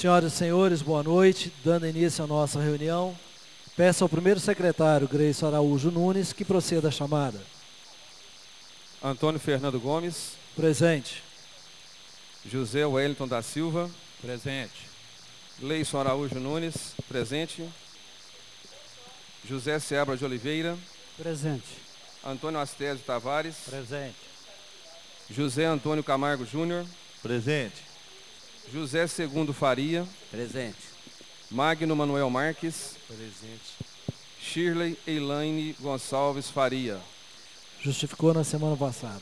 Senhoras e senhores, boa noite. Dando início à nossa reunião, peço ao primeiro secretário, Gleison Araújo Nunes, que proceda a chamada. Antônio Fernando Gomes. Presente. José Wellington da Silva. Presente. Gleison Araújo Nunes. Presente. José Seabra de Oliveira. Presente. Antônio Astésio Tavares. Presente. José Antônio Camargo Júnior. Presente. José Segundo Faria. Presente. Magno Manuel Marques. Presente. Shirley Elaine Gonçalves Faria. Justificou na semana passada.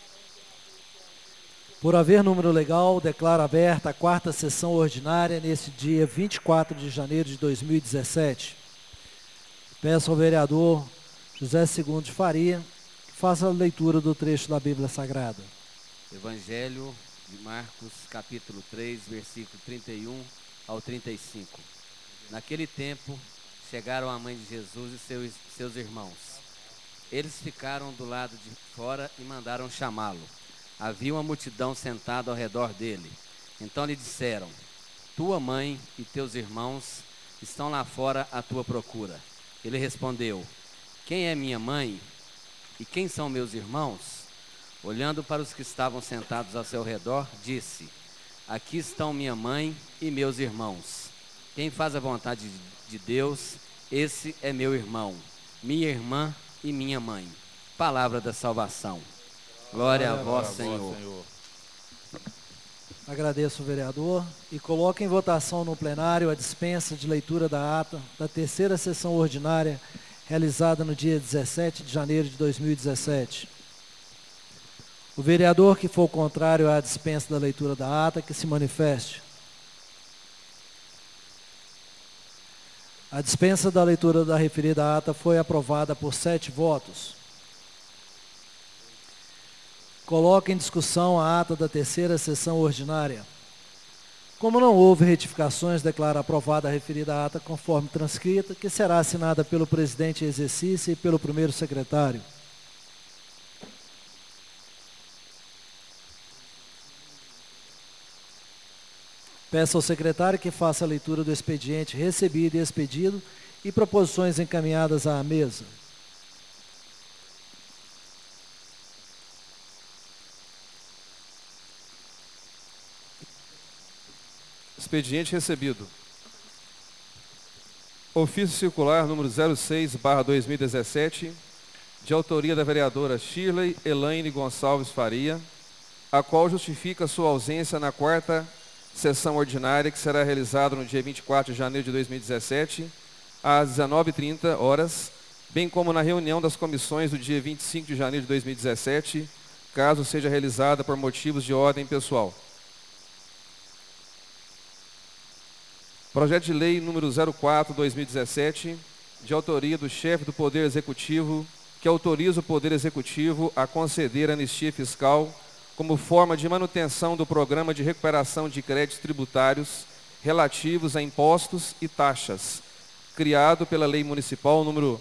Por haver número legal, declaro aberta a quarta sessão ordinária neste dia 24 de janeiro de 2017. Peço ao vereador José Segundo de Faria que faça a leitura do trecho da Bíblia Sagrada. Evangelho de Marcos, capítulo 3, versículo 31 ao 35. Naquele tempo, chegaram a mãe de Jesus e seus irmãos. Eles ficaram do lado de fora e mandaram chamá-lo. Havia uma multidão sentada ao redor dele. Então lhe disseram: tua mãe e teus irmãos estão lá fora à tua procura. Ele respondeu: quem é minha mãe e quem são meus irmãos? Olhando para os que estavam sentados ao seu redor, disse: aqui estão minha mãe e meus irmãos. Quem faz a vontade de Deus, esse é meu irmão, minha irmã e minha mãe. Palavra da salvação. Glória a vós, Senhor. Agradeço o vereador e coloco em votação no plenário a dispensa de leitura da ata da terceira sessão ordinária realizada no dia 17 de janeiro de 2017. O vereador que for contrário à dispensa da leitura da ata, que se manifeste. A dispensa da leitura da referida ata foi aprovada por 7 votos. Coloco em discussão a ata da terceira sessão ordinária. Como não houve retificações, declaro aprovada a referida ata conforme transcrita, que será assinada pelo presidente em exercício e pelo primeiro secretário. Peço ao secretário que faça a leitura do expediente recebido e expedido e proposições encaminhadas à mesa. Expediente recebido. Ofício circular número 06/2017, de autoria da vereadora Shirley Elaine Gonçalves Faria, a qual justifica sua ausência na quarta sessão ordinária, que será realizada no dia 24 de janeiro de 2017, às 19h30, bem como na reunião das comissões do dia 25 de janeiro de 2017, caso seja realizada por motivos de ordem pessoal. Projeto de lei número 04/2017, de autoria do chefe do Poder Executivo, que autoriza o Poder Executivo a conceder anistia fiscal como forma de manutenção do Programa de Recuperação de Créditos Tributários relativos a impostos e taxas, criado pela Lei Municipal número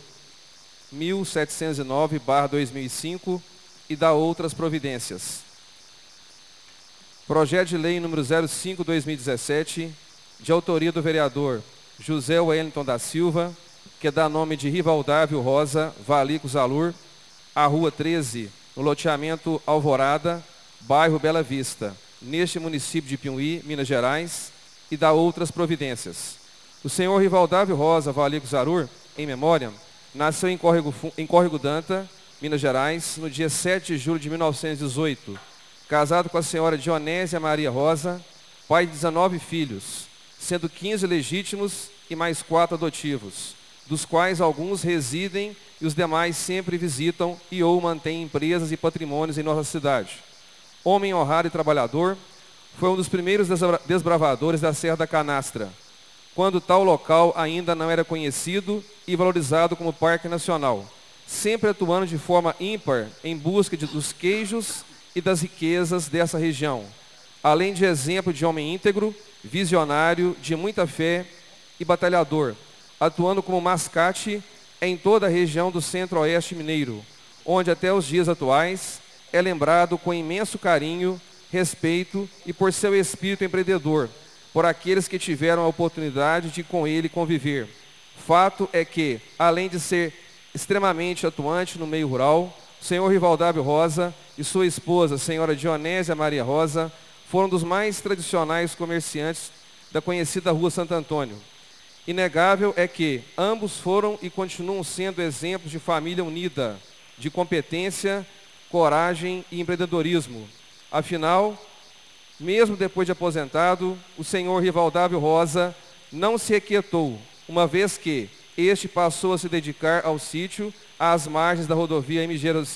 1709/2005 e da outras providências. Projeto de lei número 05/2017, de autoria do vereador José Wellington da Silva, que dá nome de Rivaldávio Rosa Valico Zalur, à Rua 13, no loteamento Alvorada, bairro Bela Vista, neste município de Piumhi, Minas Gerais, e da outras providências. O senhor Rivaldávio Rosa Valico Zalur, em memória, nasceu em Córrego Danta, Minas Gerais, no dia 7 de julho de 1918, casado com a senhora Dionésia Maria Rosa, pai de 19 filhos, sendo 15 legítimos e mais 4 adotivos, dos quais alguns residem e os demais sempre visitam e ou mantêm empresas e patrimônios em nossa cidade. Homem honrado e trabalhador, foi um dos primeiros desbravadores da Serra da Canastra, quando tal local ainda não era conhecido e valorizado como Parque Nacional, sempre atuando de forma ímpar em busca dos queijos e das riquezas dessa região, além de exemplo de homem íntegro, visionário, de muita fé e batalhador, atuando como mascate em toda a região do Centro-Oeste mineiro, onde até os dias atuais é lembrado com imenso carinho, respeito e por seu espírito empreendedor, por aqueles que tiveram a oportunidade de com ele conviver. Fato é que, além de ser extremamente atuante no meio rural, o senhor Rivaldávio Rosa e sua esposa, a senhora Dionésia Maria Rosa, foram dos mais tradicionais comerciantes da conhecida Rua Santo Antônio. Inegável é que ambos foram e continuam sendo exemplos de família unida, de competência, coragem e empreendedorismo. Afinal, mesmo depois de aposentado, o senhor Rivaldávio Rosa não se aquietou, uma vez que este passou a se dedicar ao sítio, às margens da rodovia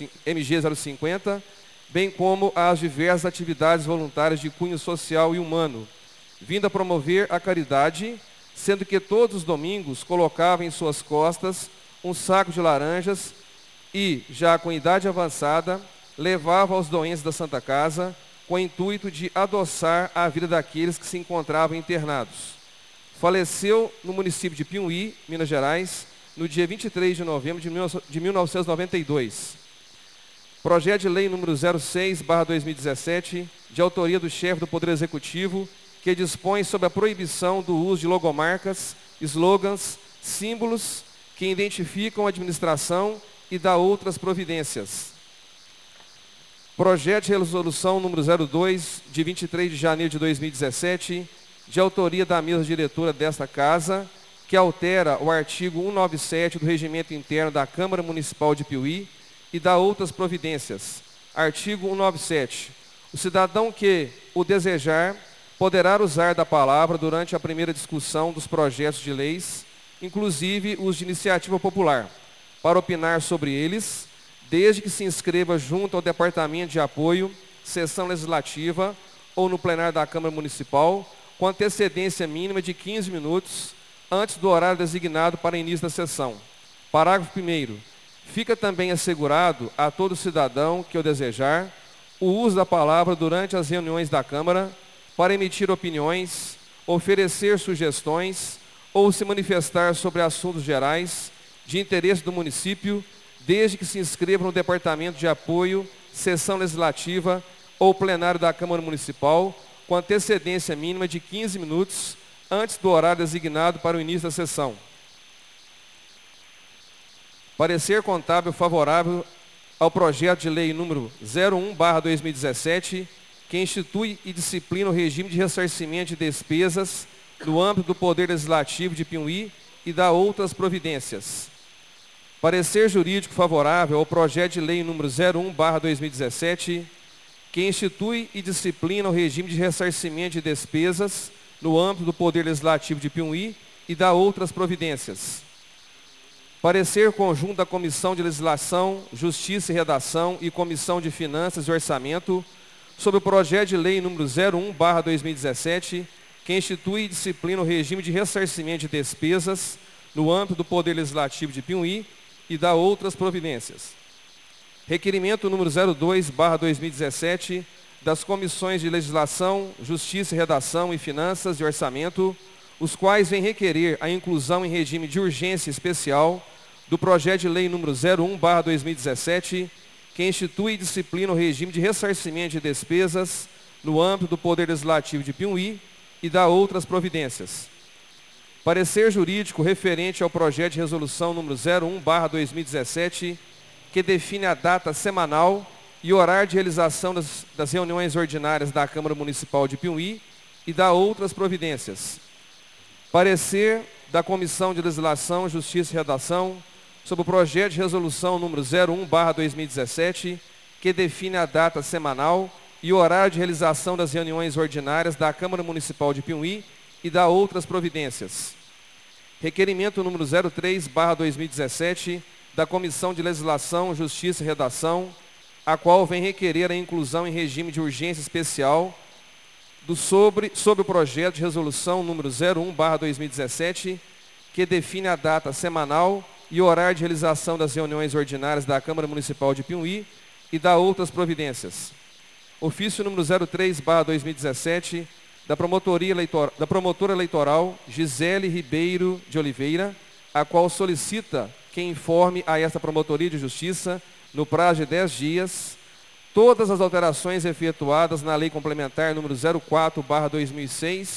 MG-050, bem como às diversas atividades voluntárias de cunho social e humano, vindo a promover a caridade, sendo que todos os domingos colocava em suas costas um saco de laranjas e, já com idade avançada, levava aos doentes da Santa Casa com o intuito de adoçar a vida daqueles que se encontravam internados. Faleceu no município de Piumhi, Minas Gerais, no dia 23 de novembro de 1992. Projeto de lei número 06/2017, de autoria do chefe do Poder Executivo, que dispõe sobre a proibição do uso de logomarcas, slogans, símbolos que identificam a administração e dá outras providências. Projeto de resolução número 02, de 23 de janeiro de 2017, de autoria da mesa diretora desta Casa, que altera o artigo 197 do Regimento Interno da Câmara Municipal de Piuí e dá outras providências. Artigo 197. O cidadão que o desejar poderá usar da palavra durante a primeira discussão dos projetos de leis, inclusive os de iniciativa popular, para opinar sobre eles, desde que se inscreva junto ao Departamento de Apoio, Sessão Legislativa ou no plenário da Câmara Municipal, com antecedência mínima de 15 minutos antes do horário designado para início da sessão. Parágrafo 1º. Fica também assegurado a todo cidadão que o desejar o uso da palavra durante as reuniões da Câmara para emitir opiniões, oferecer sugestões ou se manifestar sobre assuntos gerais de interesse do município, desde que se inscreva no Departamento de Apoio, Sessão Legislativa ou plenário da Câmara Municipal, com antecedência mínima de 15 minutos antes do horário designado para o início da sessão. Parecer contábil favorável ao projeto de lei número 01/2017, que institui e disciplina o regime de ressarcimento de despesas no âmbito do Poder Legislativo de Piuí e dá outras providências. Parecer jurídico favorável ao projeto de lei número 01/2017, que institui e disciplina o regime de ressarcimento de despesas no âmbito do Poder Legislativo de Piuí e dá outras providências. Parecer conjunto da Comissão de Legislação, Justiça e Redação e Comissão de Finanças e Orçamento sobre o projeto de lei número 01/2017, que institui e disciplina o regime de ressarcimento de despesas no âmbito do Poder Legislativo de Piuí e dá outras providências. Requerimento número 02/2017 das Comissões de Legislação, Justiça e Redação e Finanças e Orçamento, os quais vêm requerer a inclusão em regime de urgência especial do projeto de lei número 01/2017, que institui e disciplina o regime de ressarcimento de despesas no âmbito do Poder Legislativo de Piuí e dá outras providências. Parecer jurídico referente ao projeto de resolução número 01/2017, que define a data semanal e horário de realização das reuniões ordinárias da Câmara Municipal de Piuí e dá outras providências. Parecer da Comissão de Legislação, Justiça e Redação sobre o projeto de resolução número 01/2017, que define a data semanal e o horário de realização das reuniões ordinárias da Câmara Municipal de Piuí e dá outras providências. Requerimento número 03/2017 da Comissão de Legislação, Justiça e Redação, a qual vem requerer a inclusão em regime de urgência especial sobre o projeto de resolução número 01/2017, que define a data semanal e o horário de realização das reuniões ordinárias da Câmara Municipal de Piuí e dá outras providências. Ofício número 03/2017 da promotora eleitoral Gisele Ribeiro de Oliveira, a qual solicita que informe a esta Promotoria de Justiça, no prazo de 10 dias, todas as alterações efetuadas na Lei Complementar número 04/2006,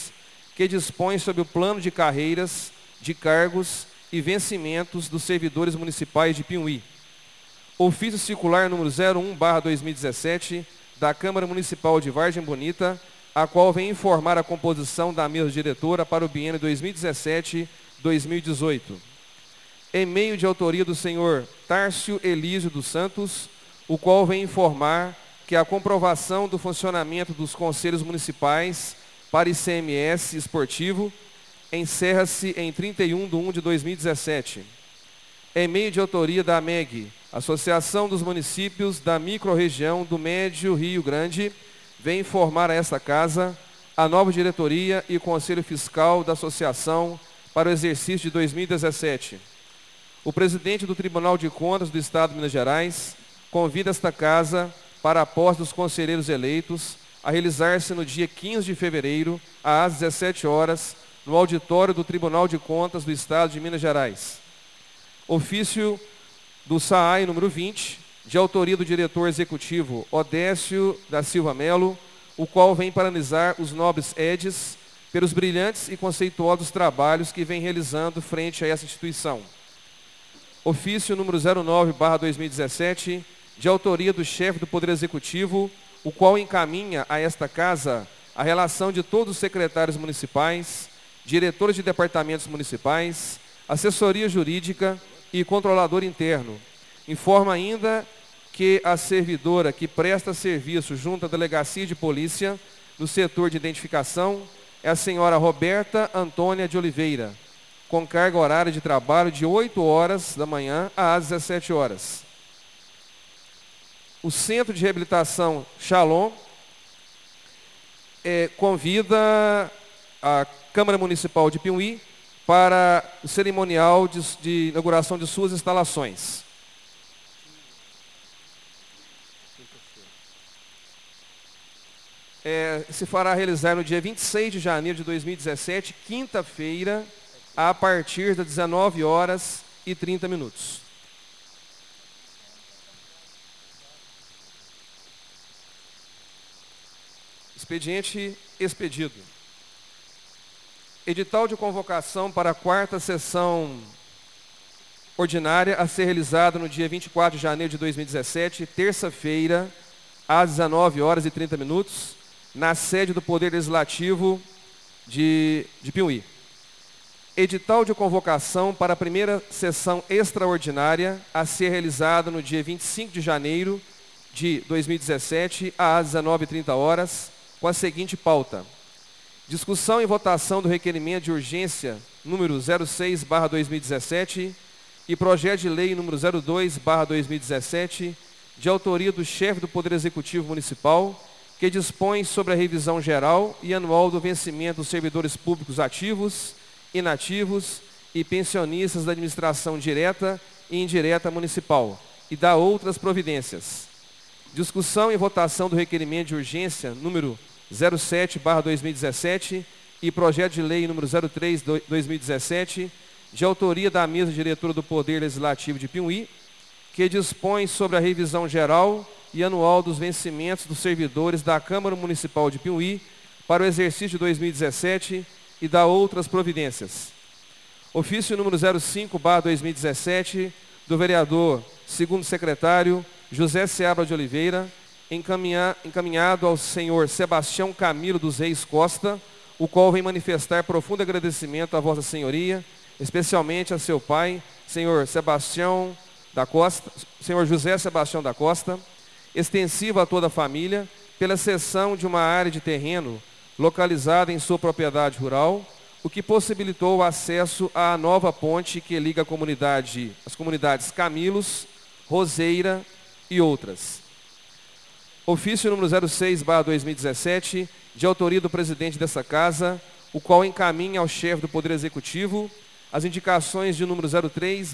que dispõe sobre o plano de carreiras, de cargos e vencimentos dos servidores municipais de Piumhi. Ofício circular número 01/2017 da Câmara Municipal de Vargem Bonita, a qual vem informar a composição da mesa diretora para o biênio 2017-2018. E-mail de autoria do senhor Tárcio Elísio dos Santos, o qual vem informar que a comprovação do funcionamento dos conselhos municipais para ICMS esportivo encerra-se em 31/1/2017. E-mail de autoria da AMEG, Associação dos Municípios da Microrregião do Médio Rio Grande, vem informar a esta casa a nova diretoria e conselho fiscal da associação para o exercício de 2017. O presidente do Tribunal de Contas do Estado de Minas Gerais convida esta casa para a posse dos conselheiros eleitos a realizar-se no dia 15 de fevereiro, às 17 horas, no auditório do Tribunal de Contas do Estado de Minas Gerais. Ofício do SAAI número 20, de autoria do diretor executivo Odécio da Silva Melo, o qual vem parabenizar os nobres Edes pelos brilhantes e conceituosos trabalhos que vem realizando frente a essa instituição. Ofício número 09/2017, de autoria do chefe do Poder Executivo, o qual encaminha a esta casa a relação de todos os secretários municipais, diretores de departamentos municipais, assessoria jurídica e controlador interno. Informa ainda que a servidora que presta serviço junto à Delegacia de Polícia no setor de identificação é a senhora Roberta Antônia de Oliveira, com carga horária de trabalho de 8 horas da manhã às 17 horas. O Centro de Reabilitação Shalom convida a Câmara Municipal de Piumhi para o cerimonial de inauguração de suas instalações. Se fará realizar no dia 26 de janeiro de 2017, quinta-feira, a partir das 19h30. Expediente expedido. Edital de convocação para a quarta sessão ordinária a ser realizada no dia 24 de janeiro de 2017, terça-feira, às 19h30, na sede do Poder Legislativo de Piumhi. Edital de convocação para a primeira sessão extraordinária a ser realizada no dia 25 de janeiro de 2017, às 19h30, com a seguinte pauta: discussão e votação do requerimento de urgência número 06/2017 e projeto de lei número 02/2017, de autoria do chefe do Poder Executivo Municipal, que dispõe sobre a revisão geral e anual do vencimento dos servidores públicos ativos, inativos e pensionistas da administração direta e indireta municipal, e da outras providências. Discussão e votação do requerimento de urgência número 07/2017 e projeto de lei número 03/2017, de autoria da mesa diretora do Poder Legislativo de Piumhi, que dispõe sobre a revisão geral e anual dos vencimentos dos servidores da Câmara Municipal de Piumhi para o exercício de 2017 e da outras providências. Ofício número 05/2017 do vereador, segundo secretário, José Seabra de Oliveira, encaminhado ao senhor Sebastião Camilo dos Reis Costa, o qual vem manifestar profundo agradecimento a Vossa Senhoria, especialmente a seu pai, senhor José Sebastião da Costa, extensiva a toda a família, pela cessão de uma área de terreno localizada em sua propriedade rural, o que possibilitou o acesso à nova ponte que liga as comunidades Camilos, Roseira e outras. Ofício número 06/2017, de autoria do presidente dessa casa, o qual encaminha ao chefe do Poder Executivo as indicações de número 03,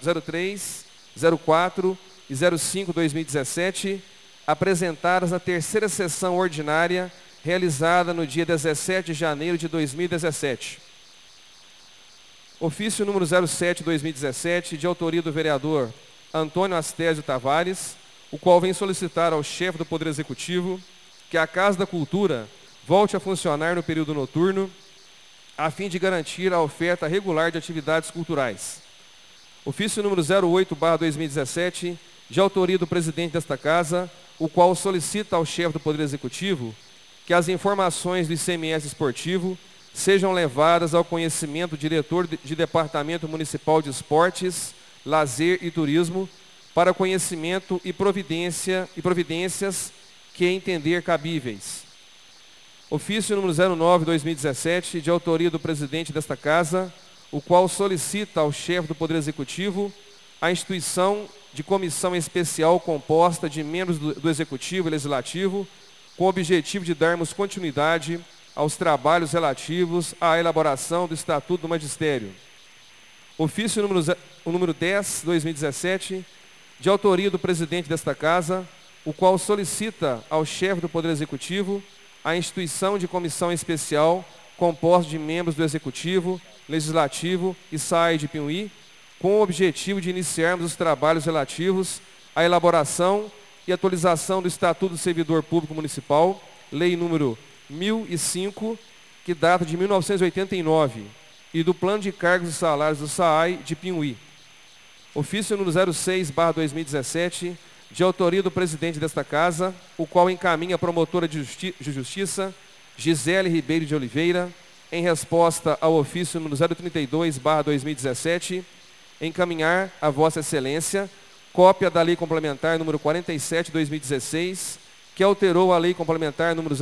04 e 05/2017, apresentadas na terceira sessão ordinária, realizada no dia 17 de janeiro de 2017. Ofício número 07/2017, de autoria do vereador Antônio Astésio Tavares, o qual vem solicitar ao chefe do Poder Executivo que a Casa da Cultura volte a funcionar no período noturno a fim de garantir a oferta regular de atividades culturais. Ofício número 08/2017, de autoria do presidente desta Casa, o qual solicita ao chefe do Poder Executivo que as informações do ICMS esportivo sejam levadas ao conhecimento do diretor de Departamento Municipal de Esportes, Lazer e Turismo, para conhecimento e providências que entender cabíveis. Ofício número 09/2017, de autoria do presidente desta Casa, o qual solicita ao chefe do Poder Executivo a instituição de comissão especial composta de membros do Executivo e Legislativo, com o objetivo de darmos continuidade aos trabalhos relativos à elaboração do Estatuto do Magistério. Ofício número 10/2017, de autoria do presidente desta Casa, o qual solicita ao chefe do Poder Executivo a instituição de comissão especial composta de membros do Executivo, Legislativo e SAI de Piuí, com o objetivo de iniciarmos os trabalhos relativos à elaboração e atualização do Estatuto do Servidor Público Municipal, Lei número 1005, que data de 1989, e do Plano de Cargos e Salários do SAAI de Piuí. Ofício número 06/2017, de autoria do presidente desta Casa, o qual encaminha a promotora de Justiça, Gisele Ribeiro de Oliveira, em resposta ao ofício número 032/2017, encaminhar a Vossa Excelência cópia da Lei Complementar número 47/2016, que alterou a Lei Complementar número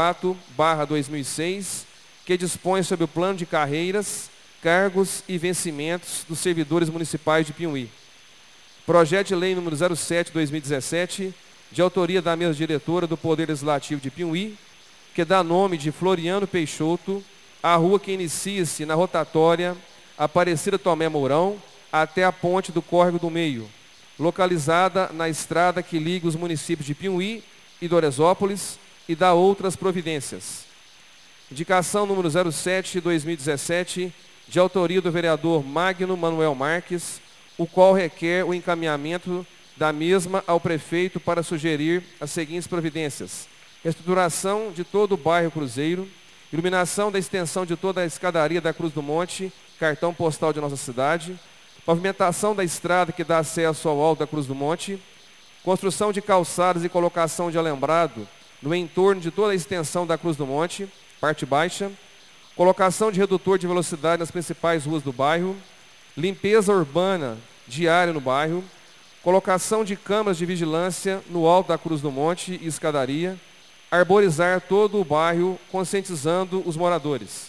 04/2006, que dispõe sobre o plano de carreiras, cargos e vencimentos dos servidores municipais de Piuí. Projeto de Lei número 07/2017, de autoria da mesa diretora do Poder Legislativo de Piuí, que dá nome de Floriano Peixoto à rua que inicia-se na rotatória Aparecida Tomé Mourão até a ponte do Córrego do Meio, localizada na estrada que liga os municípios de Piuí e Doresópolis, e dá outras providências. Indicação número 07/2017, de autoria do vereador Magno Manuel Marques, o qual requer o encaminhamento da mesma ao prefeito para sugerir as seguintes providências: estruturação de todo o bairro Cruzeiro, iluminação da extensão de toda a escadaria da Cruz do Monte, cartão postal de nossa cidade, pavimentação da estrada que dá acesso ao alto da Cruz do Monte, construção de calçadas e colocação de alambrado no entorno de toda a extensão da Cruz do Monte, parte baixa, colocação de redutor de velocidade nas principais ruas do bairro, limpeza urbana diária no bairro, colocação de câmaras de vigilância no alto da Cruz do Monte e escadaria, arborizar todo o bairro, conscientizando os moradores.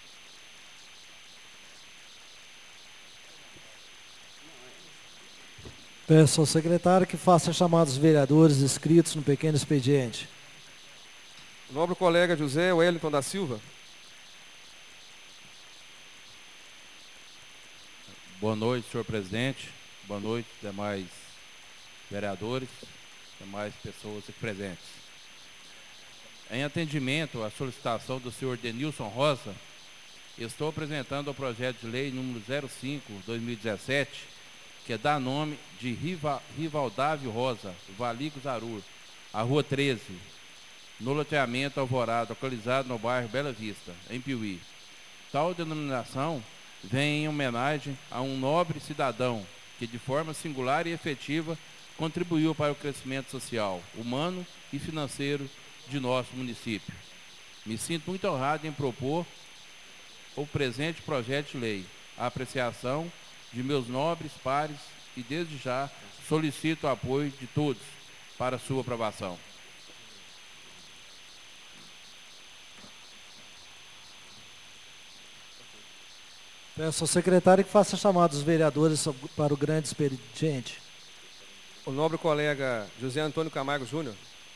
Peço ao secretário que faça chamar os vereadores inscritos no pequeno expediente. O nobre colega José Wellington da Silva. Boa noite, senhor presidente. Boa noite, demais vereadores, demais pessoas aqui presentes. Em atendimento à solicitação do senhor Denilson Rosa, estou apresentando o projeto de lei número 05/2017, que dá nome de Rivaldávio Rosa, Valico Zarur, a Rua 13, no loteamento Alvorada, localizado no bairro Bela Vista, em Piuí. Tal denominação vem em homenagem a um nobre cidadão que, de forma singular e efetiva, contribuiu para o crescimento social, humano e financeiro de nosso município. Me sinto muito honrado em propor o presente projeto de lei, a apreciação de meus nobres pares, e desde já solicito o apoio de todos para sua aprovação. Peço ao secretário que faça chamar dos vereadores para o grande expediente. O nobre colega José Antônio Camargo Júnior.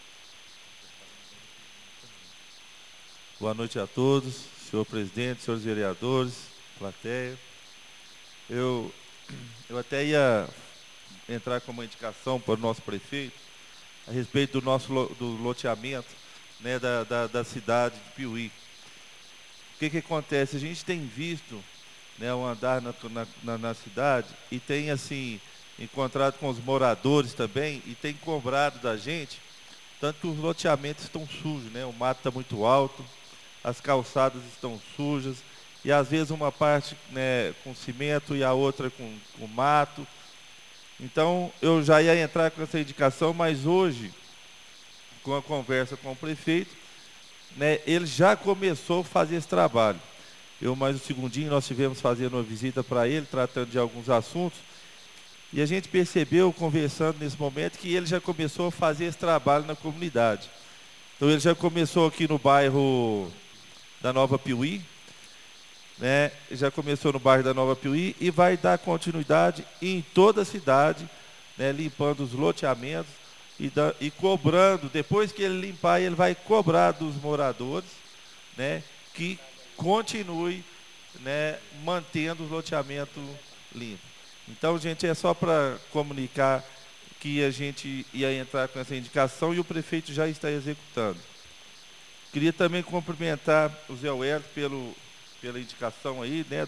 Boa noite a todos, senhor presidente, senhores vereadores, plateia. Eu até ia entrar com uma indicação para o nosso prefeito a respeito do loteamento, né, da cidade de Piuí. O que acontece? A gente tem visto, né, o andar na cidade e tem assim encontrado com os moradores também e tem cobrado da gente, tanto que os loteamentos estão sujos, né? O mato está muito alto, as calçadas estão sujas e às vezes uma parte, né, com cimento e a outra com mato. Então, eu já ia entrar com essa indicação, mas hoje, com a conversa com o prefeito, né, ele já começou a fazer esse trabalho. Eu mais um segundinho, nós tivemos fazendo uma visita para ele, tratando de alguns assuntos, e a gente percebeu, conversando nesse momento, que ele já começou a fazer esse trabalho na comunidade. Então, ele já começou aqui no bairro da Nova Piuí, né? Já começou no bairro da Nova Piuí e vai dar continuidade em toda a cidade, né? Limpando os loteamentos e cobrando. Depois que ele limpar, ele vai cobrar dos moradores, né? Que continue, né? Mantendo os loteamentos limpos. Então, gente, é só para comunicar que a gente ia entrar com essa indicação e o prefeito já está executando. Queria também cumprimentar o Zé Wellington pela indicação aí, né,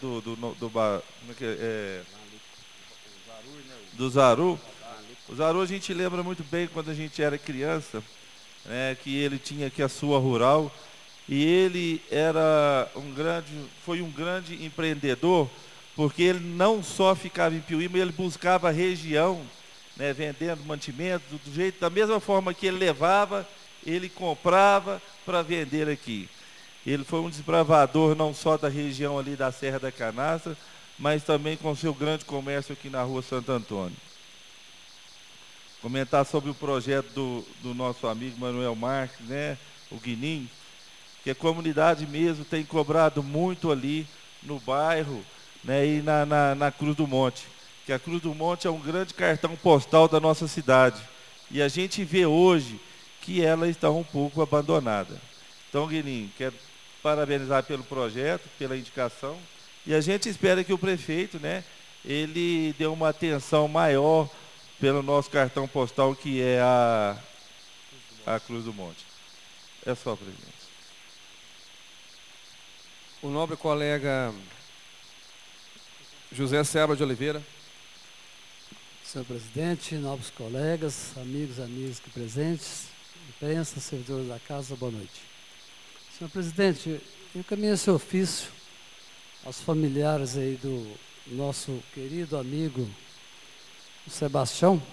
do Zaru. O Zaru a gente lembra muito bem quando a gente era criança, né, que ele tinha aqui a sua rural, e ele foi um grande empreendedor, porque ele não só ficava em Piuí, mas ele buscava a região, né, vendendo mantimentos, da mesma forma que ele levava, ele comprava para vender aqui. Ele foi um desbravador não só da região ali da Serra da Canastra, mas também com seu grande comércio aqui na Rua Santo Antônio. Comentar sobre o projeto do nosso amigo Manuel Marques, né, o Guinim, que a comunidade mesmo tem cobrado muito ali no bairro, né, e na Cruz do Monte. Que a Cruz do Monte é um grande cartão postal da nossa cidade. E a gente vê hoje que ela está um pouco abandonada. Então, Guinim, quero parabenizar pelo projeto, pela indicação, e a gente espera que o prefeito, né, ele dê uma atenção maior pelo nosso cartão postal, que é a Cruz do Monte. É só, presidente. O nobre colega José Serra de Oliveira. Senhor presidente, nobres colegas, amigos aqui presentes, imprensa, servidores da casa, boa noite. Senhor presidente, eu encaminho esse ofício aos familiares aí do nosso querido amigo Sebastião.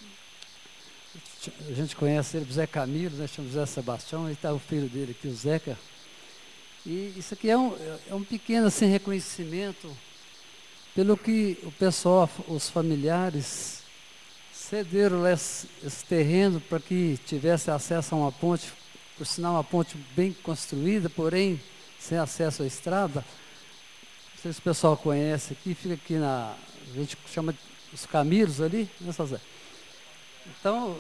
A gente conhece ele, Zé Camilo, né? Chama Zé Sebastião, e está o filho dele aqui, o Zeca. E isso aqui é um pequeno assim, reconhecimento pelo que o pessoal, os familiares, cederam esse terreno para que tivesse acesso a uma ponte, por sinal uma ponte bem construída, porém sem acesso à estrada. Não sei se o pessoal conhece aqui, fica aqui a gente chama os Camilos ali, né, Zé? Então,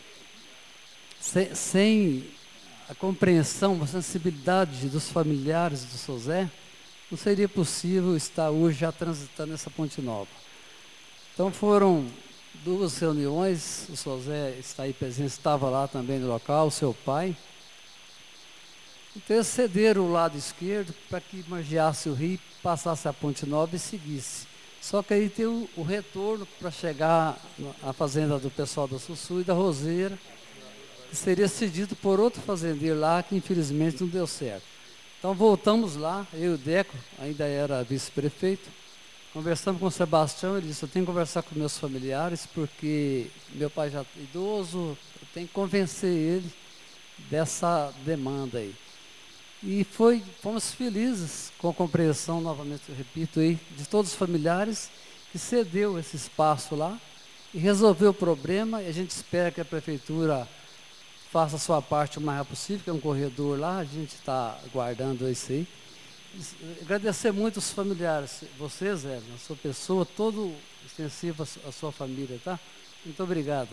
sem a compreensão, a sensibilidade dos familiares do seu Zé, não seria possível estar hoje já transitando essa ponte nova. Então foram 2 reuniões, o seu Zé está aí presente, estava lá também no local, o seu pai. Então eles cederam o lado esquerdo para que margeasse o rio, passasse a ponte nova e seguisse. Só que aí tem o retorno para chegar à fazenda do pessoal da Sussu e da Roseira, que seria cedido por outro fazendeiro lá, que infelizmente não deu certo. Então voltamos lá, eu e o Deco, ainda era vice-prefeito, conversamos com o Sebastião, ele disse, eu tenho que conversar com meus familiares, porque meu pai já é idoso, eu tenho que convencer ele dessa demanda aí. E fomos felizes com a compreensão, novamente eu repito aí, de todos os familiares, que cedeu esse espaço lá e resolveu o problema, e a gente espera que a prefeitura faça a sua parte o mais rápido possível, que é um corredor lá, a gente está aguardando isso aí. Agradecer muito os familiares, vocês, a sua pessoa, todo extensivo a sua família, tá? Muito obrigado.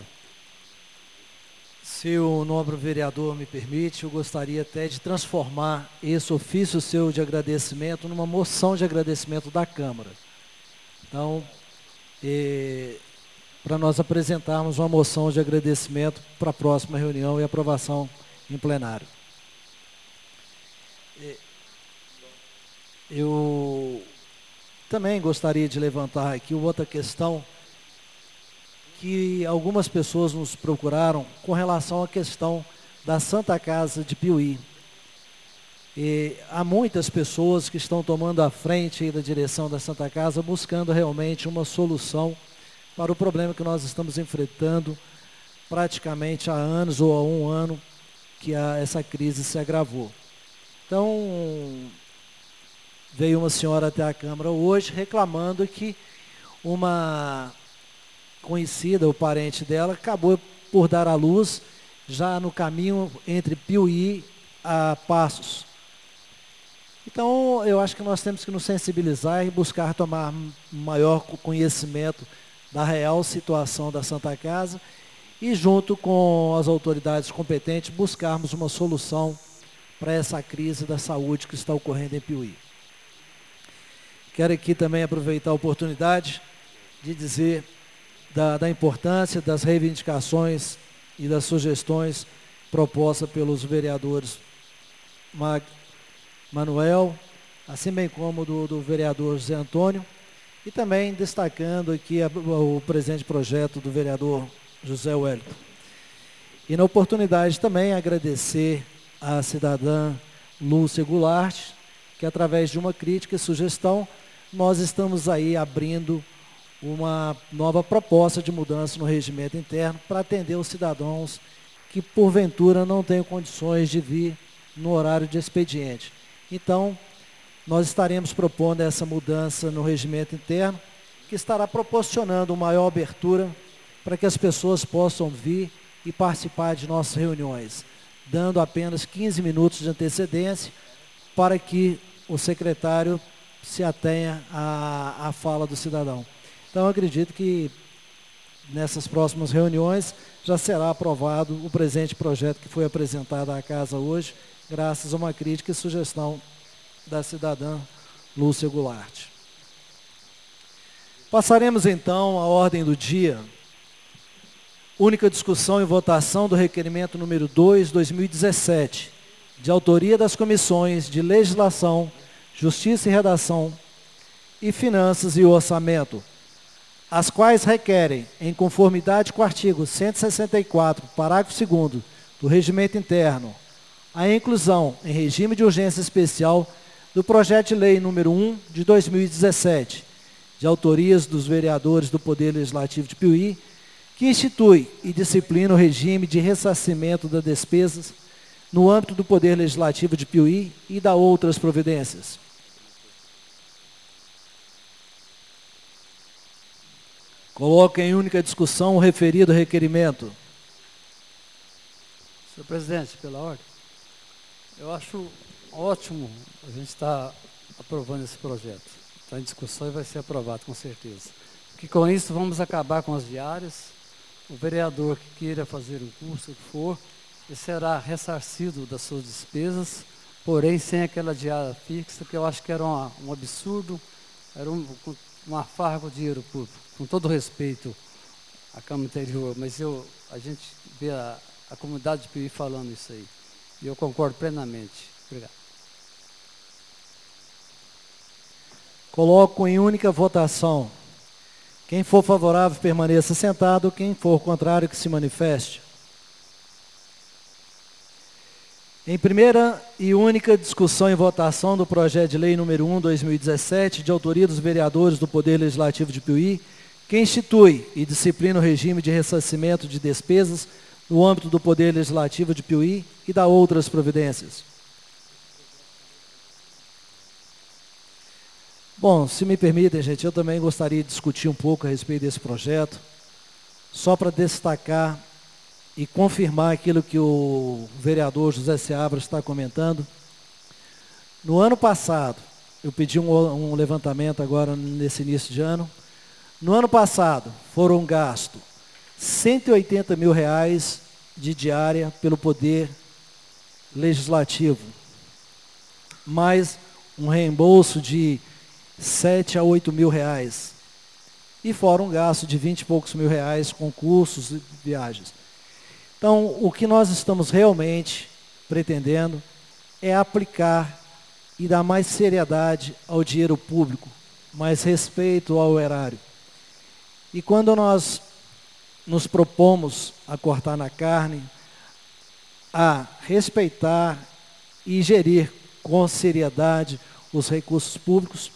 Se o nobre vereador me permite, eu gostaria até de transformar esse ofício seu de agradecimento numa moção de agradecimento da Câmara. Então, para nós apresentarmos uma moção de agradecimento para a próxima reunião e aprovação em plenário. Eu também gostaria de levantar aqui outra questão que algumas pessoas nos procuraram com relação à questão da Santa Casa de Piuí. E há muitas pessoas que estão tomando a frente aí da direção da Santa Casa, buscando realmente uma solução para o problema que nós estamos enfrentando praticamente há anos ou há um ano que essa crise se agravou. Então, veio uma senhora até a Câmara hoje reclamando que uma conhecida, o parente dela, acabou por dar à luz já no caminho entre Piuí a Passos. Então, eu acho que nós temos que nos sensibilizar e buscar tomar maior conhecimento da real situação da Santa Casa e, junto com as autoridades competentes, buscarmos uma solução para essa crise da saúde que está ocorrendo em Piuí. Quero aqui também aproveitar a oportunidade de dizer da importância das reivindicações e das sugestões propostas pelos vereadores Manuel, assim bem como do vereador José Antônio, e também destacando aqui o presente projeto do vereador José Wellington. E na oportunidade também agradecer à cidadã Lúcia Goulart, que através de uma crítica e sugestão, nós estamos aí abrindo uma nova proposta de mudança no regimento interno para atender os cidadãos que porventura não têm condições de vir no horário de expediente. Então, nós estaremos propondo essa mudança no regimento interno, que estará proporcionando uma maior abertura para que as pessoas possam vir e participar de nossas reuniões, dando apenas 15 minutos de antecedência para que o secretário se atenha à fala do cidadão. Então, eu acredito que nessas próximas reuniões já será aprovado o presente projeto que foi apresentado à Casa hoje, graças a uma crítica e sugestão da cidadã Lúcia Goulart. Passaremos então à ordem do dia. Única discussão e votação do requerimento número 2, 2017, de autoria das comissões de Legislação, Justiça e Redação e Finanças e Orçamento, as quais requerem, em conformidade com o artigo 164, parágrafo 2º do Regimento Interno, a inclusão em regime de urgência especial do projeto de lei número 1 de 2017, de autorias dos vereadores do Poder Legislativo de Piuí, que institui e disciplina o regime de ressarcimento das despesas no âmbito do Poder Legislativo de Piuí e da outras providências. Coloco em única discussão o referido requerimento. Senhor presidente, pela ordem, eu acho ótimo a gente estar aprovando esse projeto. Está em discussão e vai ser aprovado, com certeza. Porque com isso vamos acabar com as diárias. O vereador que queira fazer um curso, o que for, ele será ressarcido das suas despesas, porém sem aquela diária fixa, que eu acho que era um absurdo, era uma farra com o dinheiro público. Com todo respeito à Câmara Interior, mas a gente vê a comunidade de Piuí falando isso aí. E eu concordo plenamente. Obrigado. Coloco em única votação. Quem for favorável, permaneça sentado. Quem for contrário, que se manifeste. Em primeira e única discussão e votação do projeto de lei número 1, 2017, de autoria dos vereadores do Poder Legislativo de Piuí, que institui e disciplina o regime de ressarcimento de despesas no âmbito do Poder Legislativo de Piuí e da outras providências. Bom, se me permitem, gente, eu também gostaria de discutir um pouco a respeito desse projeto, só para destacar e confirmar aquilo que o vereador José Seabra está comentando. No ano passado, eu pedi um levantamento agora nesse início de ano. No ano passado, foram gastos R$180 mil de diária pelo Poder Legislativo, mais um reembolso de 7 a 8 mil reais, e fora um gasto de 20 e poucos mil reais com cursos e viagens. Então, o que nós estamos realmente pretendendo é aplicar e dar mais seriedade ao dinheiro público, mais respeito ao erário. E quando nós nos propomos a cortar na carne, a respeitar e gerir com seriedade os recursos públicos.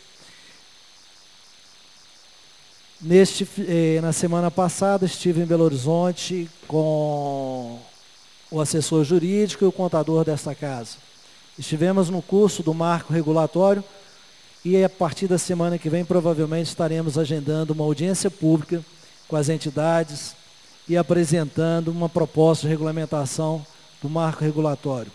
Na semana passada, estive em Belo Horizonte com o assessor jurídico e o contador desta casa. Estivemos no curso do marco regulatório e a partir da semana que vem provavelmente estaremos agendando uma audiência pública com as entidades e apresentando uma proposta de regulamentação do marco regulatório.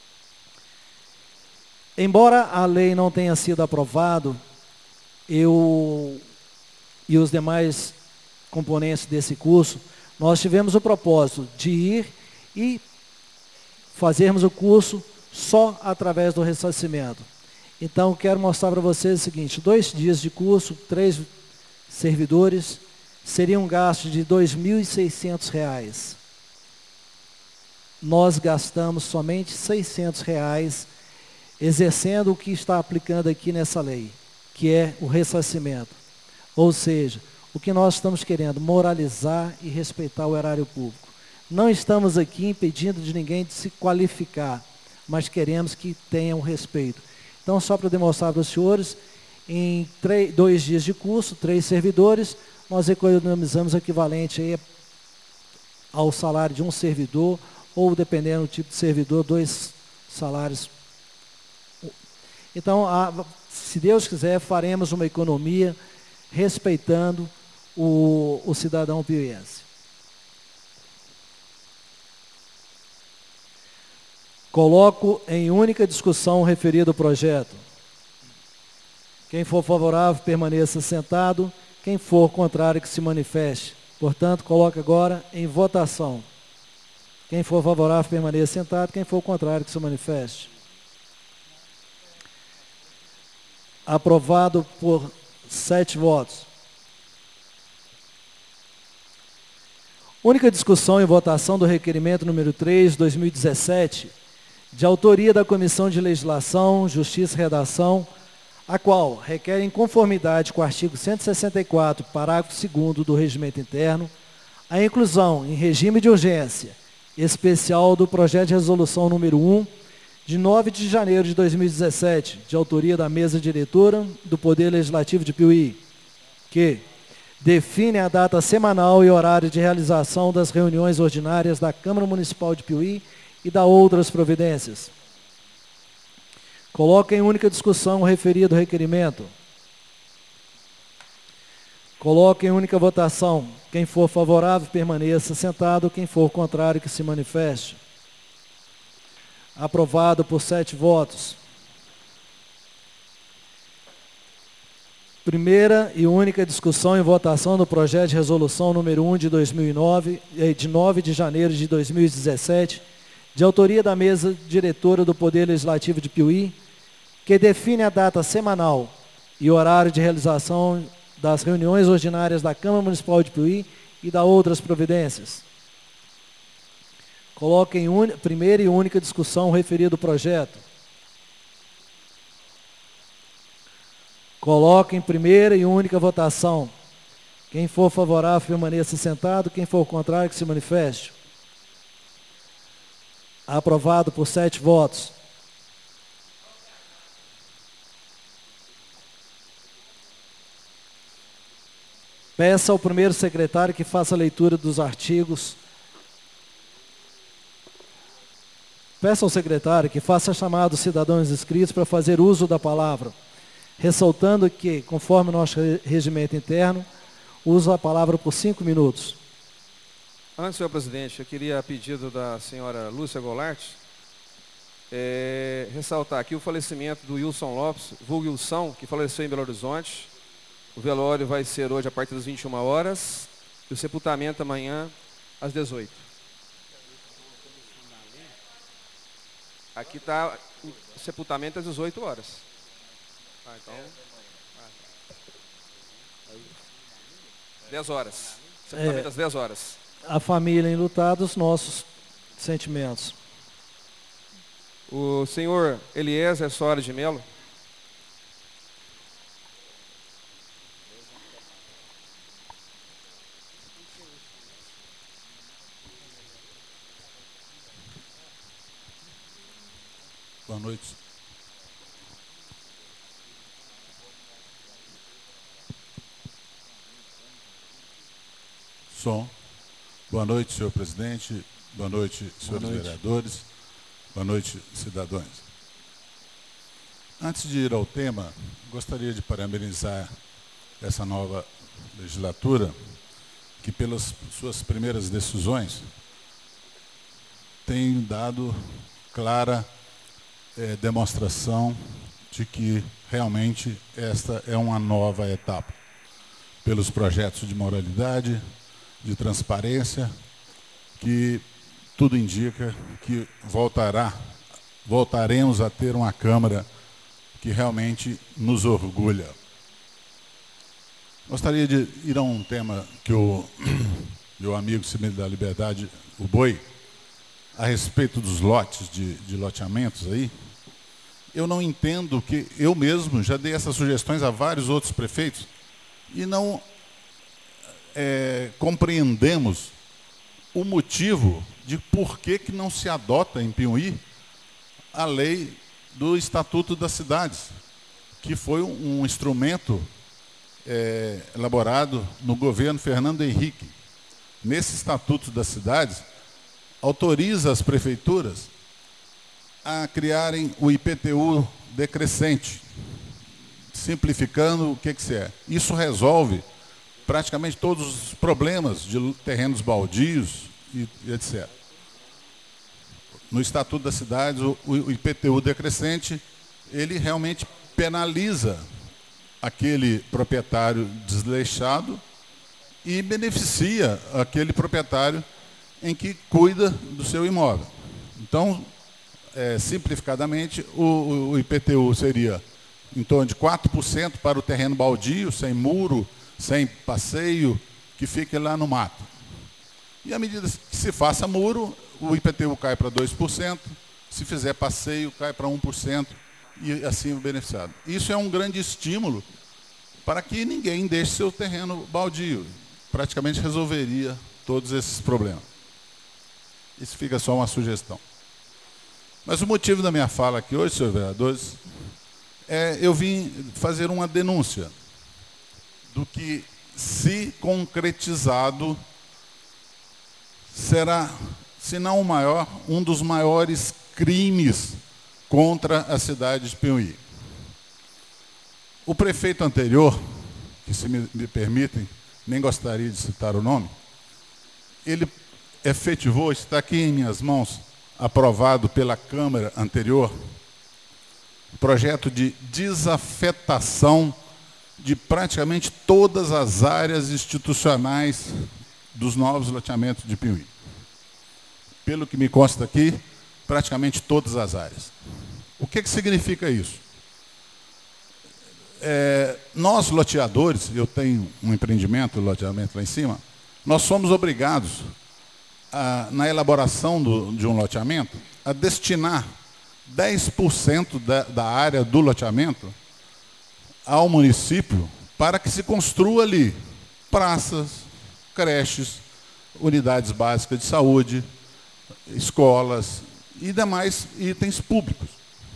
Embora a lei não tenha sido aprovada, eu e os demais componentes desse curso, nós tivemos o propósito de ir e fazermos o curso só através do ressarcimento. Então, quero mostrar para vocês o seguinte: 2 dias de curso, 3 servidores, seria um gasto de R$ 2.600. Nós gastamos somente R$ 600 exercendo o que está aplicando aqui nessa lei, que é o ressarcimento. Ou seja, o que nós estamos querendo, moralizar e respeitar o erário público. Não estamos aqui impedindo de ninguém de se qualificar, mas queremos que tenham respeito. Então, só para demonstrar para os senhores, em 2 dias de curso, 3 servidores, nós economizamos equivalente aí ao salário de um servidor, ou dependendo do tipo de servidor, 2 salários. Então, se Deus quiser, faremos uma economia respeitando o cidadão piauiense. Coloco em única discussão o referido projeto. Quem for favorável, permaneça sentado. Quem for contrário, que se manifeste. Portanto, coloco agora em votação. Quem for favorável, permaneça sentado. Quem for contrário, que se manifeste. Aprovado por 7 votos. Única discussão e votação do requerimento número 3, 2017, de autoria da Comissão de Legislação, Justiça e Redação, a qual requer, em conformidade com o artigo 164, parágrafo 2º do Regimento Interno, a inclusão em regime de urgência especial do projeto de resolução número 1, de 9 de janeiro de 2017, de autoria da mesa diretora do Poder Legislativo de Piauí, que define a data semanal e horário de realização das reuniões ordinárias da Câmara Municipal de Piauí e da outras providências. Coloca em única discussão o referido requerimento. Coloca em única votação. Quem for favorável, permaneça sentado. Quem for contrário, que se manifeste. Aprovado por 7 votos. Primeira e única discussão e votação do projeto de resolução número 1 de 2009, de 9 de janeiro de 2017, de autoria da mesa diretora do Poder Legislativo de Piauí, que define a data semanal e horário de realização das reuniões ordinárias da Câmara Municipal de Piauí e da outras providências. Coloca em primeira e única discussão o referido projeto. Coloca em primeira e única votação. Quem for favorável, permaneça sentado. Quem for contrário, que se manifeste. Aprovado por 7 votos. Peça ao primeiro secretário que faça a leitura dos artigos. Peça ao secretário que faça a chamada dos cidadãos inscritos para fazer uso da palavra, ressaltando que, conforme o nosso regimento interno, usa a palavra por 5 minutos. Antes, senhor presidente, eu queria, a pedido da senhora Lúcia Goulart, ressaltar aqui o falecimento do Wilson Lopes, vulgo Wilson, que faleceu em Belo Horizonte. O velório vai ser hoje a partir das 21 horas e o sepultamento amanhã às 18. Aqui está o sepultamento às 18 horas. Então, 10 horas. Sepultamento às 10 horas. A família enlutada, os nossos sentimentos. O senhor Eliezer Soares de Melo. Boa noite. som. Boa noite, senhor presidente. Boa noite, senhores vereadores. Boa noite, cidadãos. Antes de ir ao tema, gostaria de parabenizar essa nova legislatura, que pelas suas primeiras decisões tem dado clara demonstração de que realmente esta é uma nova etapa. Pelos projetos de moralidade, de transparência, que tudo indica que voltaremos a ter uma Câmara que realmente nos orgulha. Gostaria de ir a um tema que o meu amigo Cimento da Liberdade, o Boi, a respeito dos lotes de loteamentos aí. Eu não entendo que eu mesmo já dei essas sugestões a vários outros prefeitos e não compreendemos o motivo de por que não se adota em Piauí a lei do Estatuto das Cidades, que foi um instrumento elaborado no governo Fernando Henrique. Nesse Estatuto das Cidades, autoriza as prefeituras a criarem o IPTU decrescente, simplificando o que é. Isso resolve praticamente todos os problemas de terrenos baldios e etc. No Estatuto das Cidades, o IPTU decrescente, ele realmente penaliza aquele proprietário desleixado e beneficia aquele proprietário em que cuida do seu imóvel. Então, simplificadamente, o IPTU seria em torno de 4% para o terreno baldio, sem muro, sem passeio, que fique lá no mato. E à medida que se faça muro, o IPTU cai para 2%, se fizer passeio, cai para 1%, e assim o beneficiado. Isso é um grande estímulo para que ninguém deixe seu terreno baldio. Praticamente resolveria todos esses problemas. Isso fica só uma sugestão. Mas o motivo da minha fala aqui hoje, senhores vereadores, eu vim fazer uma denúncia do que, se concretizado, será, se não o maior, um dos maiores crimes contra a cidade de Piauí. O prefeito anterior, que, se me permitem, nem gostaria de citar o nome, ele efetivou, está aqui em minhas mãos, aprovado pela Câmara anterior, projeto de desafetação de praticamente todas as áreas institucionais dos novos loteamentos de Piauí. Pelo que me consta aqui, praticamente todas as áreas. O que significa isso? Nós, loteadores, eu tenho um empreendimento, loteamento lá em cima, nós somos obrigados, na elaboração de um loteamento, a destinar 10% da área do loteamento ao município para que se construa ali praças, creches, unidades básicas de saúde, escolas e demais itens públicos.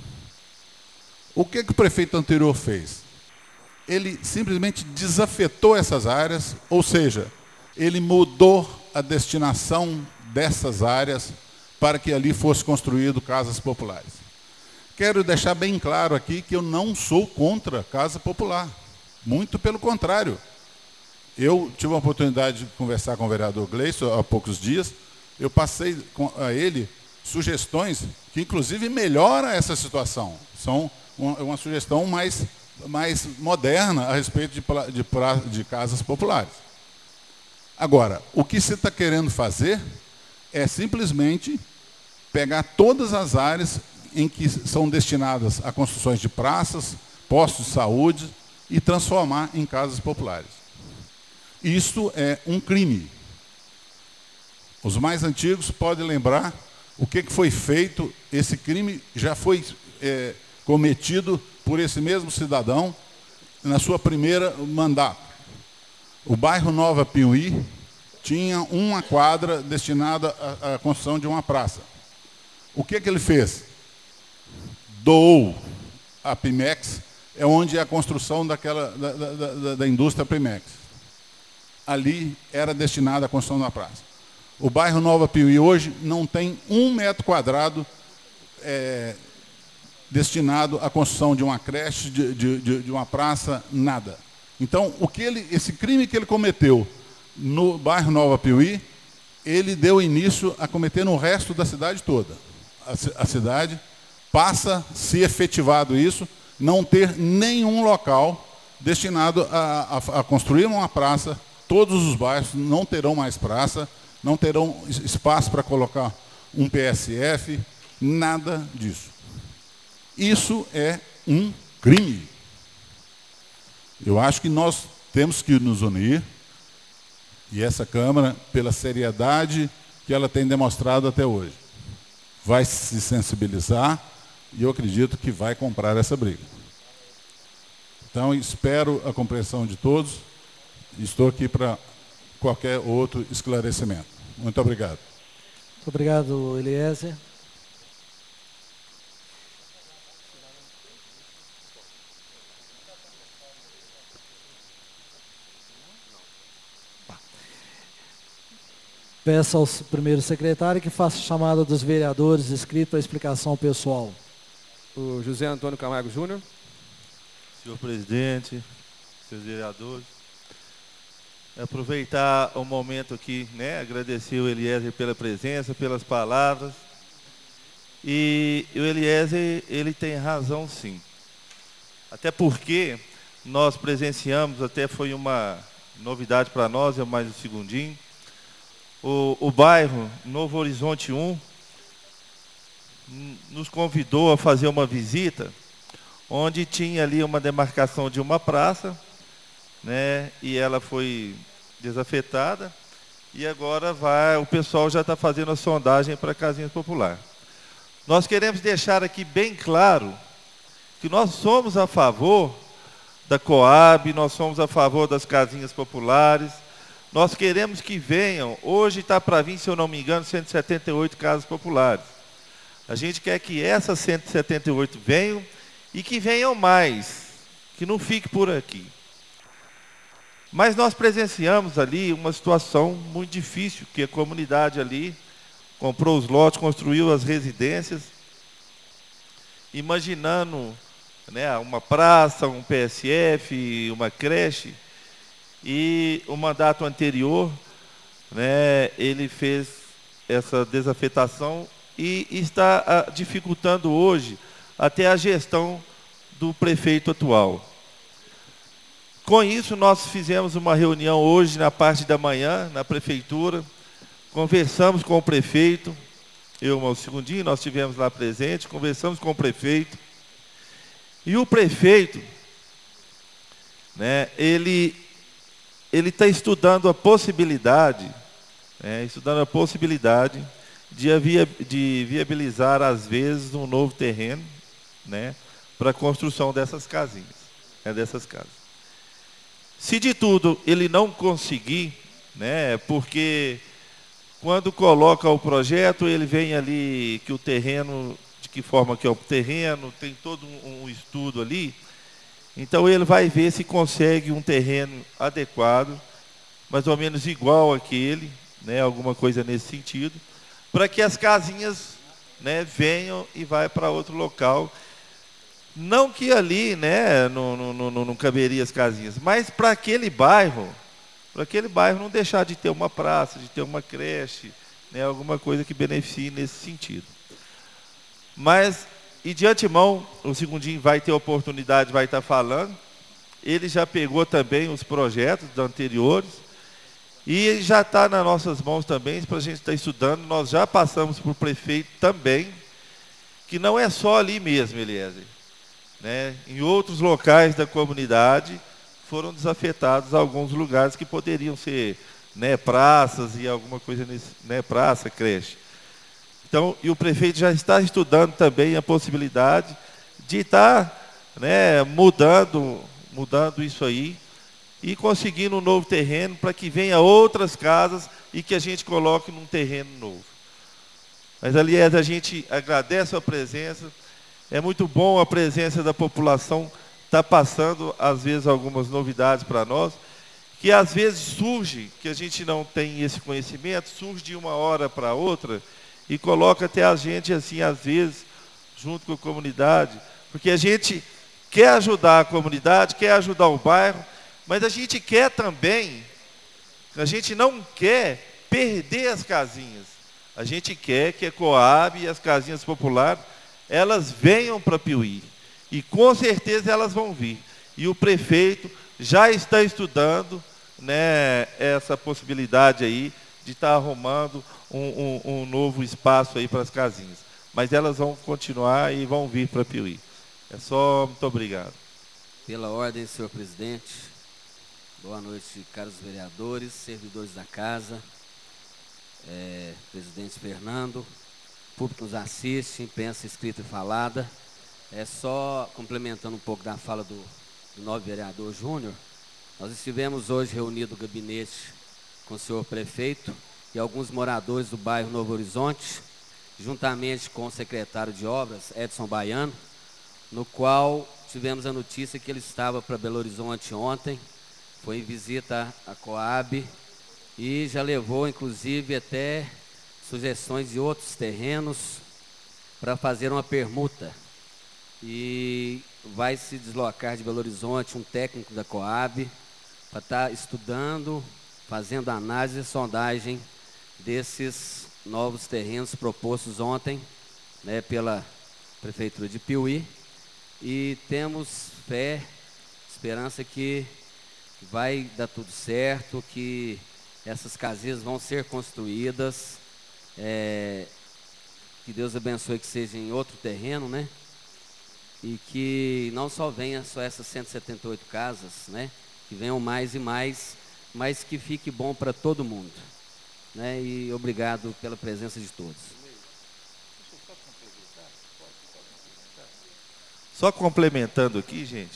O que o prefeito anterior fez? Ele simplesmente desafetou essas áreas, ou seja, ele mudou a destinação dessas áreas para que ali fosse construído casas populares. Quero deixar bem claro aqui que eu não sou contra casa popular. Muito pelo contrário. Eu tive a oportunidade de conversar com o vereador Gleison há poucos dias. Eu passei a ele sugestões que, inclusive, melhoram essa situação. São uma sugestão mais moderna a respeito de casas populares. Agora, o que se está querendo fazer é simplesmente pegar todas as áreas em que são destinadas a construções de praças, postos de saúde e transformar em casas populares. Isto é um crime. Os mais antigos podem lembrar o que foi feito. Esse crime já foi cometido por esse mesmo cidadão na sua primeira mandato. O bairro Nova Piauí tinha uma quadra destinada à construção de uma praça. O que ele fez? Doou a Pimex, onde é a construção da indústria Pimex. ali era destinado à construção da praça. O bairro Nova Piuí hoje não tem 1 metro quadrado destinado à construção de uma creche, de uma praça, nada. Então, esse crime que ele cometeu no bairro Nova Piuí, ele deu início a cometer no resto da cidade toda. A cidade passa, se efetivado isso, não ter nenhum local destinado a construir uma praça. Todos os bairros não terão mais praça, não terão espaço para colocar um PSF, nada disso. Isso é um crime. Eu acho que nós temos que nos unir, e essa Câmara, pela seriedade que ela tem demonstrado até hoje, vai se sensibilizar e eu acredito que vai comprar essa briga. Então, espero a compreensão de todos e estou aqui para qualquer outro esclarecimento. Muito obrigado. Muito obrigado, Eliezer. Peço ao primeiro secretário que faça a chamada dos vereadores inscritos para explicação pessoal. O José Antônio Camargo Júnior. Senhor presidente, senhores vereadores, aproveitar o momento aqui, né, agradecer o Eliezer pela presença, pelas palavras. E o Eliezer, ele tem razão sim. Até porque nós presenciamos, até foi uma novidade para nós, é mais um segundinho, o bairro Novo Horizonte 1 nos convidou a fazer uma visita, onde tinha ali uma demarcação de uma praça, né, e ela foi desafetada, e agora o pessoal já está fazendo a sondagem para casinhas populares. Nós queremos deixar aqui bem claro que nós somos a favor da Coab, nós somos a favor das casinhas populares, nós queremos que venham, hoje está para vir, se eu não me engano, 178 casas populares. A gente quer que essas 178 venham e que venham mais, que não fique por aqui. Mas nós presenciamos ali uma situação muito difícil, que a comunidade ali comprou os lotes, construiu as residências, imaginando, né, uma praça, um PSF, uma creche, e o mandato anterior, né, ele fez essa desafetação e está dificultando hoje até a gestão do prefeito atual. Com isso, nós fizemos uma reunião hoje, na parte da manhã, na prefeitura, conversamos com o prefeito, eu e o Segundinho, nós estivemos lá presentes, conversamos com o prefeito, e o prefeito, né, ele está estudando a possibilidade, de viabilizar, às vezes, um novo terreno, né, para a construção dessas casinhas, dessas casas. Se de tudo ele não conseguir, né, porque quando coloca o projeto, ele vem ali que o terreno, de que forma que é o terreno, tem todo um estudo ali, então ele vai ver se consegue um terreno adequado, mais ou menos igual àquele, né, alguma coisa nesse sentido, para que as casinhas, né, venham e vai para outro local. Não que ali, né, não caberia as casinhas, mas para aquele bairro não deixar de ter uma praça, de ter uma creche, né, alguma coisa que beneficie nesse sentido. Mas, e de antemão, o Segundinho vai ter oportunidade, vai estar falando, ele já pegou também os projetos anteriores, e já está nas nossas mãos também, para a gente estar estudando. Nós já passamos para o prefeito também, que não é só ali mesmo, Eliezer, né? Em outros locais da comunidade foram desafetados alguns lugares que poderiam ser, né, praças e alguma coisa nesse, né, praça, creche. Então, e o prefeito já está estudando também a possibilidade de estar, né, mudando isso aí e conseguindo um novo terreno para que venha outras casas e que a gente coloque num terreno novo. Mas, aliás, a gente agradece a presença. É muito bom a presença da população, está passando, às vezes, algumas novidades para nós, que às vezes surge, que a gente não tem esse conhecimento, surge de uma hora para outra e coloca até a gente, assim, às vezes, junto com a comunidade, porque a gente quer ajudar a comunidade, quer ajudar o bairro, mas a gente quer também, a gente não quer perder as casinhas. A gente quer que a Coab e as casinhas populares, elas venham para Piuí. E com certeza elas vão vir. E o prefeito já está estudando, né, essa possibilidade aí de estar arrumando um novo espaço aí para as casinhas. Mas elas vão continuar e vão vir para Piuí. É só, muito obrigado. Pela ordem, senhor presidente. Boa noite, caros vereadores, servidores da casa, presidente Fernando, público que nos assiste, imprensa escrita e falada. Só complementando um pouco da fala do novo vereador Júnior, nós estivemos hoje reunidos no gabinete com o senhor prefeito e alguns moradores do bairro Novo Horizonte, juntamente com o secretário de obras, Edson Baiano, no qual tivemos a notícia que ele estava para Belo Horizonte ontem, foi em visita à Coab e já levou, inclusive, até sugestões de outros terrenos para fazer uma permuta. E vai se deslocar de Belo Horizonte um técnico da Coab para estar estudando, fazendo análise e sondagem desses novos terrenos propostos ontem, né, pela Prefeitura de Piuí. E temos fé, esperança que vai dar tudo certo, que essas casinhas vão ser construídas, que Deus abençoe que seja em outro terreno, né? E que não só venha só essas 178 casas, né? Que venham mais e mais, mas que fique bom para todo mundo, né? E obrigado pela presença de todos. Só complementando aqui, gente,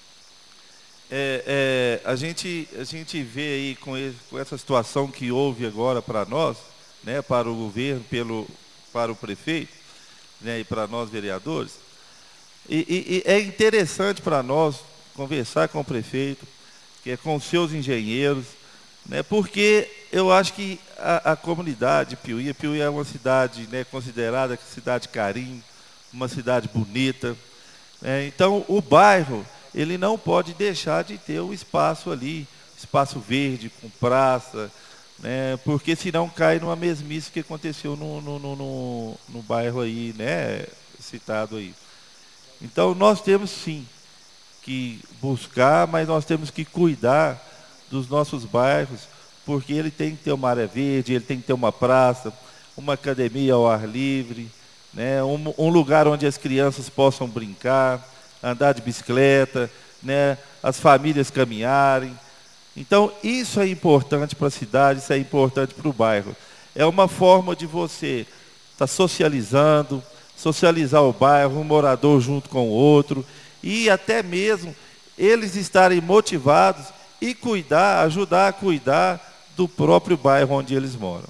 a gente vê aí com essa situação que houve agora para nós, né, para o governo, para o prefeito, né, e para nós vereadores, e é interessante para nós conversar com o prefeito, que é com os seus engenheiros, né, porque eu acho que a comunidade Piuí é uma cidade, né, considerada cidade carinho, uma cidade bonita. Então, o bairro, ele não pode deixar de ter o espaço ali, espaço verde, com praça, né, porque senão cai numa mesmice que aconteceu no bairro aí, né, citado aí. Então, nós temos sim que buscar, mas nós temos que cuidar dos nossos bairros, porque ele tem que ter uma área verde, ele tem que ter uma praça, uma academia ao ar livre, né, um lugar onde as crianças possam brincar, andar de bicicleta, né, as famílias caminharem. Então, isso é importante para a cidade, isso é importante para o bairro. É uma forma de você estar socializar o bairro, um morador junto com o outro, e até mesmo eles estarem motivados e ajudar a cuidar do próprio bairro onde eles moram.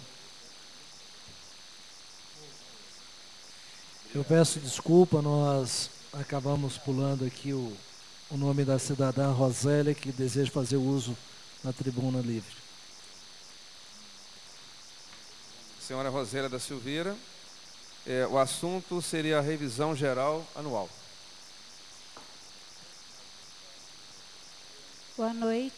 Eu peço desculpa, nós acabamos pulando aqui o nome da cidadã Rosélia, que deseja fazer uso da tribuna livre. Senhora Rosélia da Silveira, o assunto seria a revisão geral anual. Boa noite.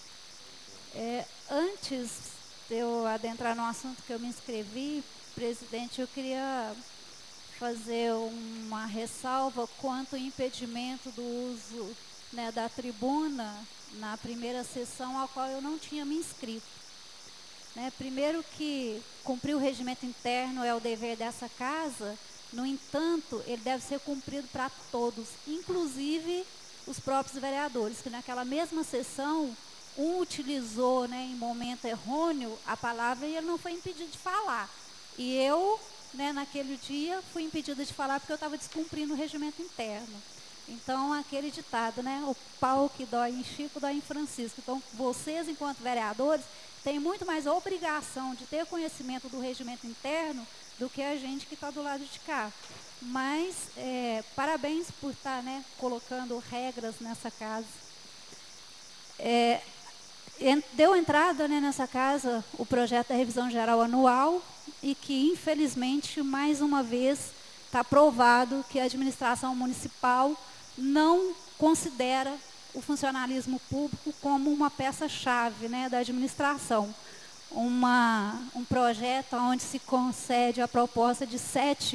Antes de eu adentrar no assunto que eu me inscrevi, presidente, eu queria fazer uma ressalva quanto ao impedimento do uso, né, da tribuna na primeira sessão, ao qual eu não tinha me inscrito. Né, primeiro que cumprir o regimento interno é o dever dessa casa, no entanto, ele deve ser cumprido para todos, inclusive os próprios vereadores, que naquela mesma sessão, um utilizou, né, em momento errôneo a palavra e ele não foi impedido de falar. E eu, né, naquele dia, fui impedida de falar porque eu estava descumprindo o regimento interno. Então, aquele ditado, né, o pau que dói em Chico, dói em Francisco. Então, vocês, enquanto vereadores, têm muito mais obrigação de ter conhecimento do regimento interno do que a gente que está do lado de cá. Mas, parabéns por estar, né, colocando regras nessa casa. deu entrada, né, nessa casa o projeto da revisão geral anual e que, infelizmente, mais uma vez está provado que a administração municipal não considera o funcionalismo público como uma peça-chave, né, da administração. Um projeto onde se concede a proposta de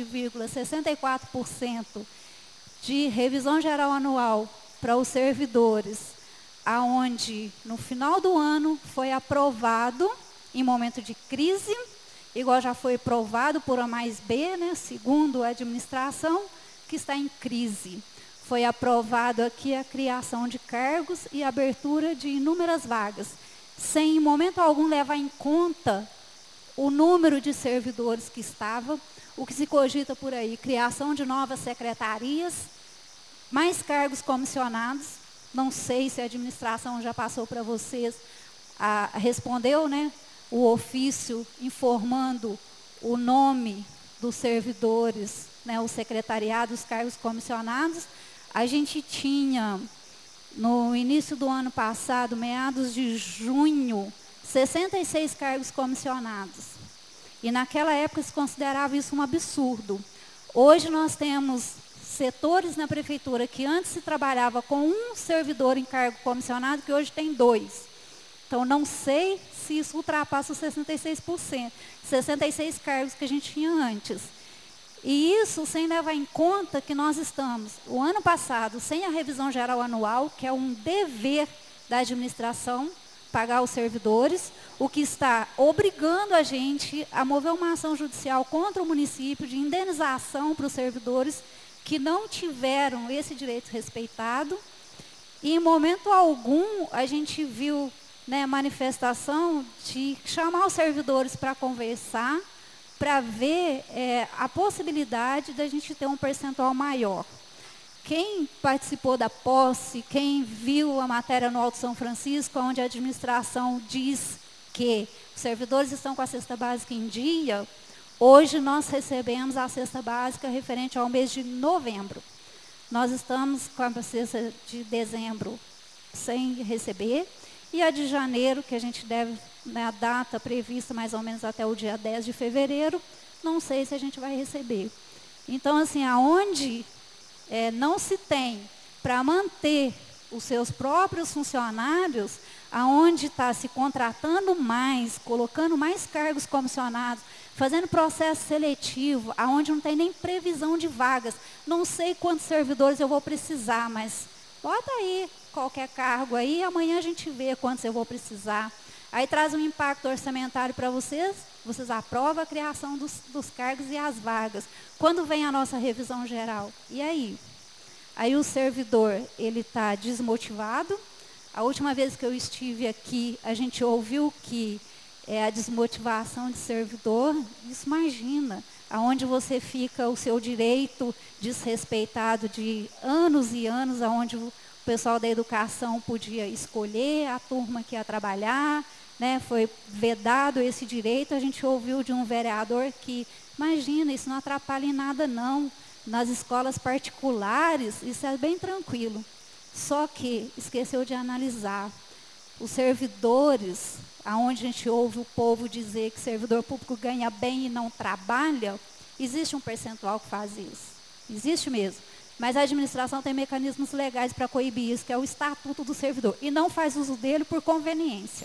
7,64% de revisão geral anual para os servidores, aonde no final do ano foi aprovado, em momento de crise, igual já foi aprovado por A mais B, né, segundo a administração, que está em crise. Foi aprovado aqui a criação de cargos e abertura de inúmeras vagas, sem em momento algum levar em conta o número de servidores que estava, o que se cogita por aí, criação de novas secretarias, mais cargos comissionados. Não sei se a administração já passou para vocês, respondeu, né, o ofício informando o nome dos servidores, né, o secretariado, os cargos comissionados. A gente tinha, no início do ano passado, meados de junho, 66 cargos comissionados. E naquela época se considerava isso um absurdo. Hoje nós temos setores na prefeitura que antes se trabalhava com um servidor em cargo comissionado, que hoje tem 2. Então, não sei se isso ultrapassa os 66%, 66 cargos que a gente tinha antes. E isso sem levar em conta que nós estamos, o ano passado, sem a revisão geral anual, que é um dever da administração, pagar os servidores, o que está obrigando a gente a mover uma ação judicial contra o município de indenização para os servidores que não tiveram esse direito respeitado. E em momento algum a gente viu, né, manifestação de chamar os servidores para conversar, para ver a possibilidade da gente ter um percentual maior. Quem participou da posse, quem viu a matéria no Alto São Francisco, onde a administração diz que os servidores estão com a cesta básica em dia, hoje nós recebemos a cesta básica referente ao mês de novembro. Nós estamos com a cesta de dezembro sem receber, e a de janeiro, que a gente deve, na data prevista mais ou menos até o dia 10 de fevereiro, não sei se a gente vai receber. Então, assim, aonde não se tem para manter os seus próprios funcionários, aonde está se contratando mais, colocando mais cargos comissionados, fazendo processo seletivo, aonde não tem nem previsão de vagas. Não sei quantos servidores eu vou precisar, mas bota aí qualquer cargo aí, amanhã a gente vê quantos eu vou precisar. Aí traz um impacto orçamentário para vocês, vocês aprovam a criação dos cargos e as vagas. Quando vem a nossa revisão geral? E aí? Aí o servidor, ele está desmotivado. A última vez que eu estive aqui, a gente ouviu que a desmotivação de servidor, isso imagina, aonde você fica o seu direito desrespeitado de anos e anos, aonde o pessoal da educação podia escolher a turma que ia trabalhar, né, foi vedado esse direito. A gente ouviu de um vereador que, imagina, isso não atrapalha em nada não, nas escolas particulares isso é bem tranquilo. Só que esqueceu de analisar. Os servidores, aonde a gente ouve o povo dizer que servidor público ganha bem e não trabalha, existe um percentual que faz isso. Existe mesmo. Mas a administração tem mecanismos legais para coibir isso, que é o estatuto do servidor. E não faz uso dele por conveniência.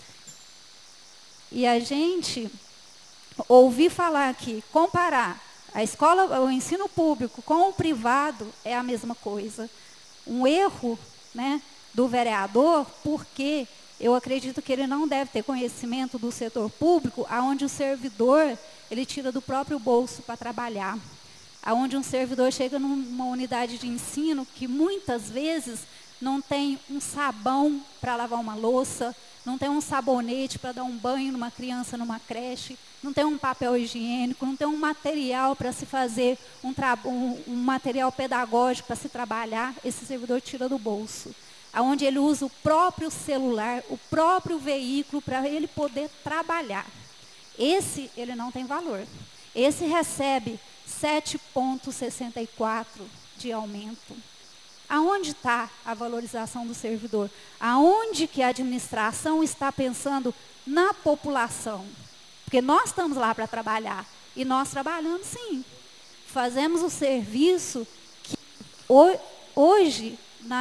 E a gente ouvir falar aqui, comparar a escola, o ensino público com o privado é a mesma coisa. Um erro, né, do vereador, porque eu acredito que ele não deve ter conhecimento do setor público, aonde o servidor, ele tira do próprio bolso para trabalhar. Aonde um servidor chega numa unidade de ensino que muitas vezes não tem um sabão para lavar uma louça, não tem um sabonete para dar um banho numa criança numa creche, não tem um papel higiênico, não tem um material para se fazer um material pedagógico para se trabalhar. Esse servidor tira do bolso. Onde ele usa o próprio celular, o próprio veículo para ele poder trabalhar. Esse, ele não tem valor. Esse recebe 7,64 de aumento. Aonde está a valorização do servidor? Aonde que a administração está pensando na população? Porque nós estamos lá para trabalhar. E nós trabalhamos sim. Fazemos o serviço que hoje,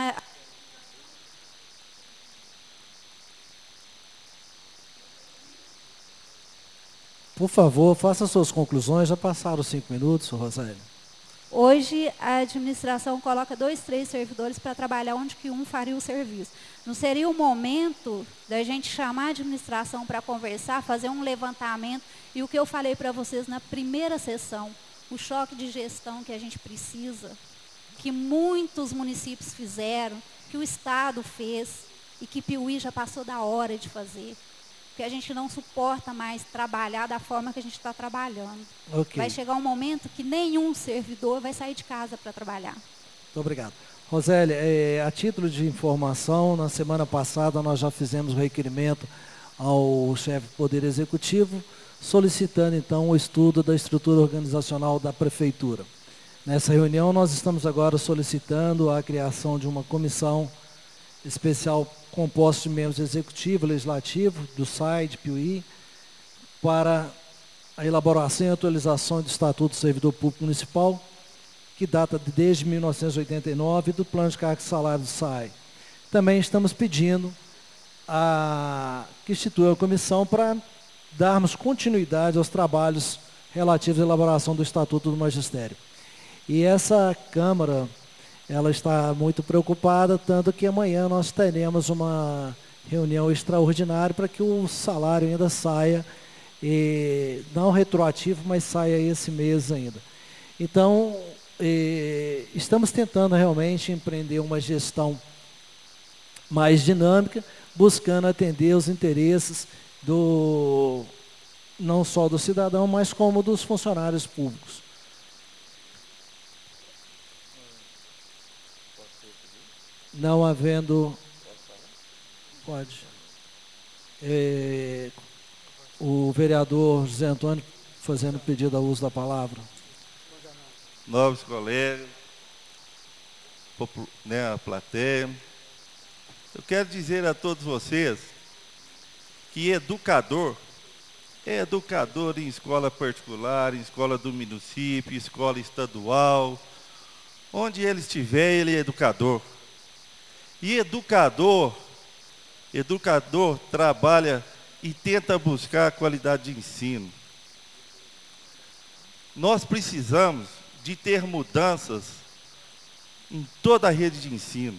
Por favor, faça suas conclusões. Já passaram os 5 minutos, Rosélio. hoje a administração coloca 2, 3 servidores para trabalhar onde que um faria o serviço. Não seria o momento da gente chamar a administração para conversar, fazer um levantamento, e o que eu falei para vocês na primeira sessão, o choque de gestão que a gente precisa, que muitos municípios fizeram, que o Estado fez, e que Piuí já passou da hora de fazer. Porque a gente não suporta mais trabalhar da forma que a gente está trabalhando. Ok. Vai chegar um momento que nenhum servidor vai sair de casa para trabalhar. Muito obrigado. Roseli, a título de informação, na semana passada nós já fizemos o requerimento ao chefe do Poder Executivo, solicitando então o estudo da estrutura organizacional da Prefeitura. Nessa reunião nós estamos agora solicitando a criação de uma comissão especial composto de membros executivo, legislativo, do SAI, de Piuí, para a elaboração e atualização do Estatuto do Servidor Público Municipal, que data desde 1989, do Plano de Cargos e Salário do SAI. Também estamos pedindo que institua a comissão para darmos continuidade aos trabalhos relativos à elaboração do Estatuto do Magistério. E essa Câmara, ela está muito preocupada, tanto que amanhã nós teremos uma reunião extraordinária para que o salário ainda saia, não retroativo, mas saia esse mês ainda. Então, estamos tentando realmente empreender uma gestão mais dinâmica, buscando atender os interesses não só do cidadão, mas como dos funcionários públicos. Não havendo... Pode. O vereador José Antônio fazendo pedido ao uso da palavra. Nobres colegas, a plateia, eu quero dizer a todos vocês que educador é educador em escola particular, em escola do município, escola estadual, onde ele estiver, ele é educador. E educador trabalha e tenta buscar a qualidade de ensino. Nós precisamos de ter mudanças em toda a rede de ensino.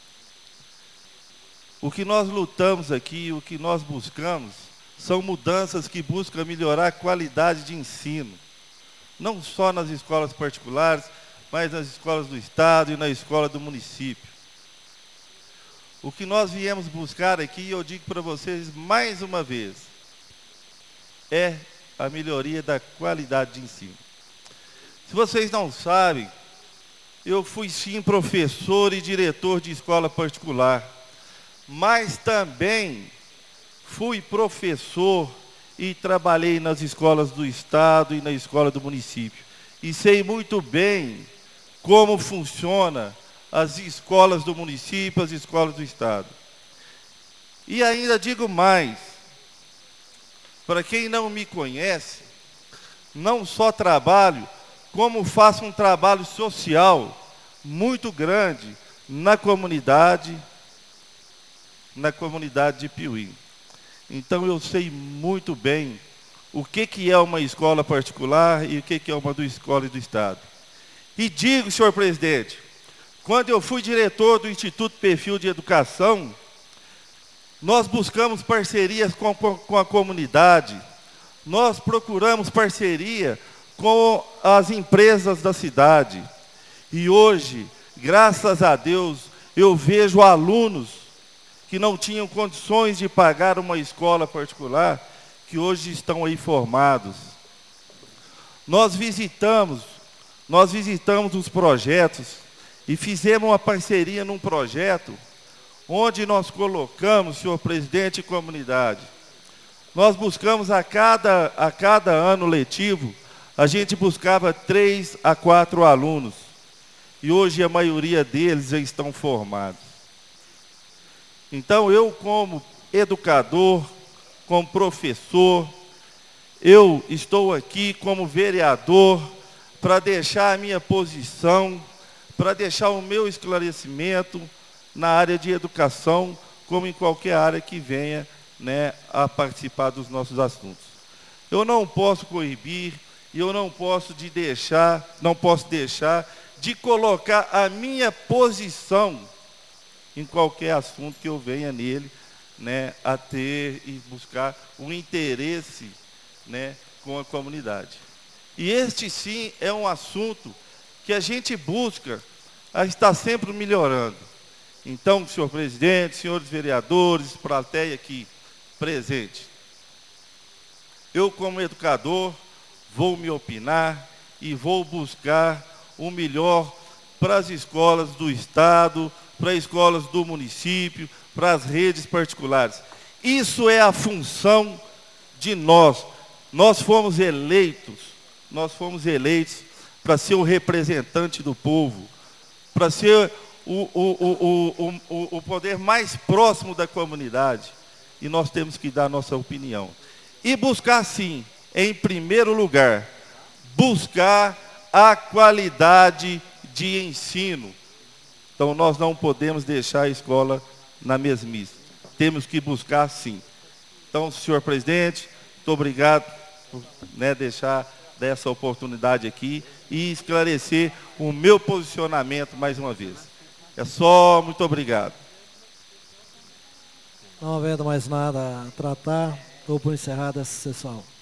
O que nós lutamos aqui, o que nós buscamos, são mudanças que buscam melhorar a qualidade de ensino. Não só nas escolas particulares, mas nas escolas do Estado e na escola do município. O que nós viemos buscar aqui, eu digo para vocês mais uma vez, é a melhoria da qualidade de ensino. Se vocês não sabem, eu fui sim professor e diretor de escola particular, mas também fui professor e trabalhei nas escolas do Estado e na escola do município. E sei muito bem como funciona as escolas do município, as escolas do Estado. E ainda digo mais, para quem não me conhece, não só trabalho, como faço um trabalho social muito grande na comunidade de Piuí. Então eu sei muito bem o que é uma escola particular e o que é uma escola do Estado. E digo, senhor presidente, quando eu fui diretor do Instituto Perfil de Educação, nós buscamos parcerias com a comunidade, nós procuramos parceria com as empresas da cidade. E hoje, graças a Deus, eu vejo alunos que não tinham condições de pagar uma escola particular, que hoje estão aí formados. Nós visitamos os projetos e fizemos uma parceria num projeto onde nós colocamos, senhor presidente e comunidade, nós buscamos a cada ano letivo, a gente buscava 3 a 4 alunos. e hoje a maioria deles já estão formados. Então, eu como educador, como professor, eu estou aqui como vereador para deixar a minha posição, para deixar o meu esclarecimento na área de educação, como em qualquer área que venha, né, a participar dos nossos assuntos. Eu não posso coibir, e eu não posso deixar de colocar a minha posição em qualquer assunto que eu venha nele, né, a ter e buscar um interesse, né, com a comunidade. E este sim é um assunto que a gente busca a estar sempre melhorando. Então, senhor presidente, senhores vereadores, plateia aqui presente, eu como educador vou me opinar e vou buscar o melhor para as escolas do Estado, para as escolas do município, para as redes particulares. Isso é a função de nós. Nós fomos eleitos para ser o representante do povo, para ser o poder mais próximo da comunidade. E nós temos que dar a nossa opinião. E buscar, sim, em primeiro lugar, buscar a qualidade de ensino. Então, nós não podemos deixar a escola na mesmice. Temos que buscar, sim. Então, senhor presidente, muito obrigado por, né, deixar dessa oportunidade aqui e esclarecer o meu posicionamento mais uma vez. É só, muito obrigado. Não havendo mais nada a tratar, dou por encerrada essa sessão.